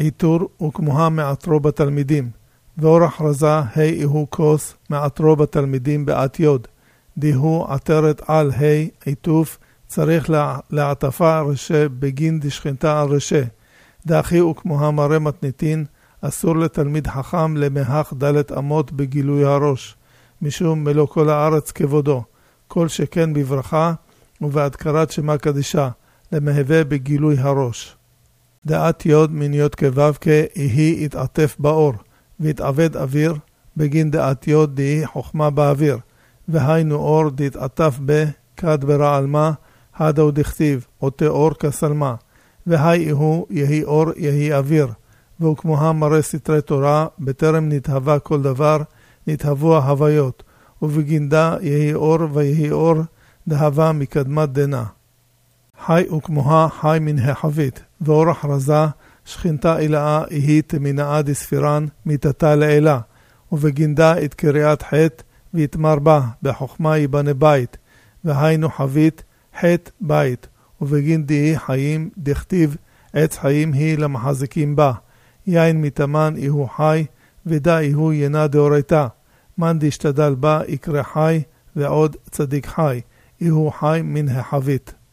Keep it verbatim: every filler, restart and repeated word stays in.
עיטור וכמוה מעטרו בתלמידים, ואורח רזה ה' הוא כוס מעטרו בתלמידים בעת יוד, דיהו עטרת על ה' עיטוף צריך לעטפה רשה בגין דשכנתה על רשה, דאחי וכמוה מראה מתניתין, אסור לתלמיד חכם למהך דלת אמות בגילוי הראש, משום מלוא כל הארץ כבודו, כל שכן בברכה ובהדקרת שמה קדישה, למהווה בגילוי הראש. דעת יוד מניות כבבקה היא התעטף באור, והתעבד אוויר, בגין דעת יוד די חוכמה באוויר, והיינו אור דתעטף ב, כד ברעלמה, הדו דכתיב, אותה אור כסלמה, והי הוא יהי אור יהי אוויר, והוא כמוה מראה סתרי תורה, בטרם נתהווה כל דבר, נתהוו ההוויות, ובגינדה יהי אור ויהי אור, דהווה מקדמת דנה. חי וכמוה חי מן החבית, ואורח רזה, שכינתה אלאה היא תמינאה דספירן, מיתתה לאלה, ובגינדה את קריאת חטא, ויתמר בה, בחוכמה יבנה בית, והיינו חבית, חטא בית, ובגין די חיים דכתיב, עץ חיים היא למחזיקים בה, יין מתאמן איהו חי, ודא איהו ינה דאורייתה, מן דשתדל בה יקרא חי, ועוד צדיק חי, איהו חי מן החבית.